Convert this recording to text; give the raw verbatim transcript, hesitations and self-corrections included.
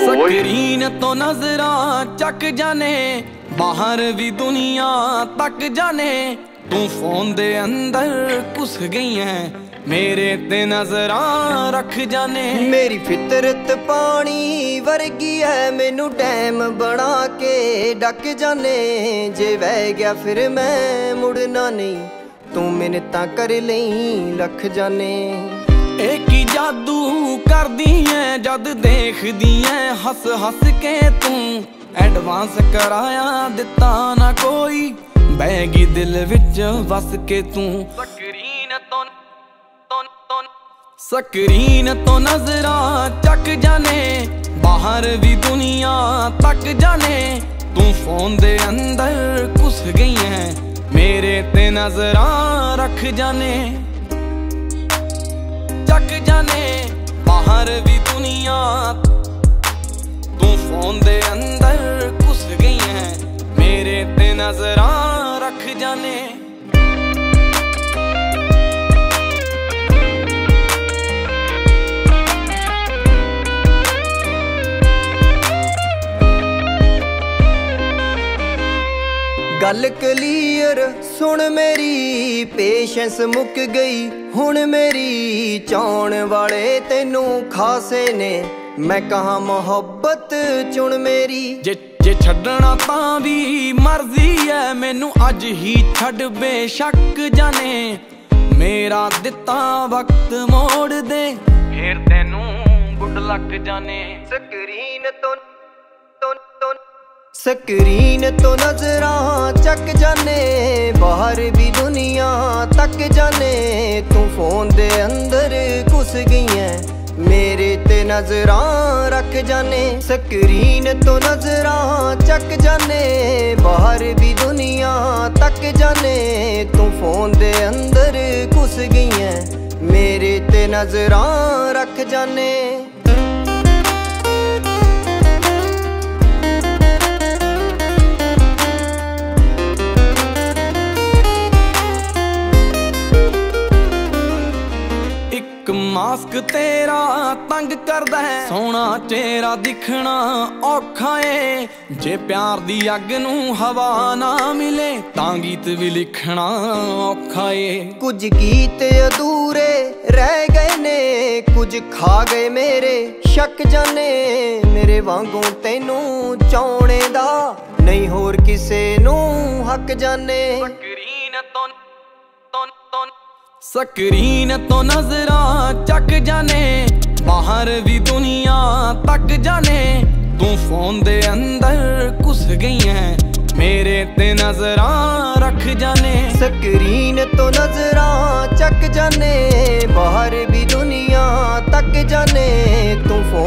Screen ਤੋਂ ਨਜ਼ਰਾਂ ਚੱਕ ਜਾਣੇ, ਬਾਹਰ ਵੀ ਦੁਨੀਆ ਤੱਕ ਜਾਣੇ। ਤੂੰ ਫੋਨ ਦੇ ਅੰਦਰ ਘੁਸ ਗਈ ਐ, ਮੇਰੇ ਤੇ ਨਜ਼ਰਾਂ ਰੱਖ ਜਾਣੇ। ਮੇਰੀ ਫਿਤਰਤ ਪਾਣੀ ਵਰਗੀ ਐ, ਮੈਨੂੰ ਡੈਮ ਬਣਾ ਕੇ ਡੱਕ ਜਾਣੇ। ਜੇ ਵਹਿ ਗਿਆ ਫਿਰ ਮੈਂ ਮੁੜਨਾ ਨਹੀਂ, ਤੂੰ ਮਿੰਨਤਾਂ ਕਰ ਲਈ ਲੱਖ ਜਾਣੇ। ਇਹ ਕੀ ਜਾਦੂ ਕਰਦੀ ਐ ਜਦ ਦੇਖਦੀ ਐ ਹੱਸ ਹੱਸ ਕੇ ਤੂੰ। ਐਡਵਾਂਸ ਕਰਾਇਆ ਦਿੱਤਾ ਨਾ ਕੋਈ, ਬਹਿ ਗਈ ਦਿਲ ਵਿੱਚ ਵਸ ਕੇ ਤੂੰ। ਸਕਰੀਨ ਤੋਂ ਸਕਰੀਨ ਤੋਂ ਨਜ਼ਰਾਂ ਚੱਕ ਜਾਣੇ, ਬਾਹਰ ਵੀ ਦੁਨੀਆ ਤੱਕ ਜਾਣੇ। ਤੂੰ ਫੋਨ ਦੇ ਅੰਦਰ ਘੁਸ ਗਈ ਐ, ਮੇਰੇ ਤੇ ਨਜ਼ਰਾਂ ਰੱਖ ਜਾਣੇ। ਚੱਕ ਜਾਣੇ, ਬਾਹਰ ਵੀ ਦੁਨੀਆ, ਤੂੰ ਫੋਨ ਦੇ ਅੰਦਰ ਘੁਸ ਗਈ ਐ, ਮੇਰੇ ਤੇ ਨਜ਼ਰਾਂ ਰੱਖ ਜਾਣੇ। ਗੱਲ ਕਲੀਅਰ ਸੁਣ ਮੇਰੀ, ਪੇਸ਼ੈਂਸ ਮੁੱਕ ਗਈ ਹੁਣ ਮੇਰੀ। ਚਾਉਣ ਵਾਲੇ ਤੈਨੂੰ ਖਾਸੇ ਨੇ, ਮੈਂ ਕਹਾਂ ਮੁਹੱਬਤ ਚੁਣ ਮੇਰੀ। ਜੇ ਜੇ ਛੱਡਣਾ ਤਾਂ ਵੀ ਮਰਜ਼ੀ ਐ, ਮੈਨੂੰ ਅੱਜ ਹੀ ਛੱਡ ਬੇਸ਼ੱਕ ਜਾਣੇ। ਮੇਰਾ ਦਿੱਤਾ ਵਕਤ ਮੋੜ ਦੇ, ਫੇਰ ਤੈਨੂੰ ਗੁੱਡ ਲੱਕ ਜਾਣੇ। ਸਕਰੀਨ ਤੋਂ ਸਕਰੀਨ ਤੋਂ ਨਜ਼ਰਾਂ ਚੱਕ ਜਾਣੇ, ਬਾਹਰ ਵੀ ਦੁਨੀਆ ਤੱਕ ਜਾਣੇ। ਤੂੰ ਫੋਨ ਦੇ ਅੰਦਰ ਘੁਸ ਗਈ ਐ, ਮੇਰੇ ਤੇ ਨਜ਼ਰਾਂ ਰੱਖ ਜਾਣੇ। ਸਕਰੀਨ ਤੋਂ ਨਜ਼ਰਾਂ ਚੱਕ ਜਾਣੇ, ਬਾਹਰ ਵੀ ਦੁਨੀਆ ਤੱਕ ਜਾਣੇ। ਤੂੰ ਫੋਨ ਦੇ ਅੰਦਰ ਘੁਸ ਗਈ ਐ, ਮੇਰੇ ਤੇ ਨਜ਼ਰਾਂ ਰੱਖ ਜਾਣੇ। ਮਾਸਕ ਤੇਰਾ ਤੰਗ ਕਰਦਾ ਹੈ, ਸੋਹਣਾ ਚਿਹਰਾ ਦਿਖਣਾ ਔਖਾ ਏ। ਜੇ ਪਿਆਰ ਦੀ ਅੱਗ ਨੂੰ ਹਵਾ ਨਾ ਮਿਲੇ, ਤਾਂ ਗੀਤ ਵੀ ਲਿਖਣਾ ਔਖਾ ਏ। ਕੁਝ ਗੀਤ ਅਧੂਰੇ ਰਹਿ ਗਏ ਨੇ, ਕੁਝ ਖਾ ਗਏ ਮੇਰੇ ਸ਼ੱਕ ਜਾਣੇ। ਮੇਰੇ ਵਾਂਗੂ ਤੈਨੂੰ ਚਾਉਣੇ ਦਾ ਨਹੀਂ ਹੋਰ ਕਿਸੇ ਨੂੰ ਹੱਕ ਜਾਣੇ। ਸਕਰੀਨ ਤੋਂ ਸਕਰੀਨ ਤੋਂ ਨਜ਼ਰਾਂ ਚੱਕ ਜਾਣੇ, ਬਾਹਰ ਵੀ ਦੁਨੀਆ ਤੱਕ ਜਾਣੇ। ਤੂੰ ਫੋਨ ਦੇ ਅੰਦਰ ਘੁਸ ਗਈ ਐ, ਮੇਰੇ ਤੇ ਨਜ਼ਰਾਂ ਰੱਖ ਜਾਣੇ। ਸਕਰੀਨ ਤੋਂ ਨਜ਼ਰਾਂ ਚੱਕ ਜਾਣੇ, ਬਾਹਰ ਵੀ ਦੁਨੀਆ ਤੱਕ ਜਾਣੇ। ਤੂੰ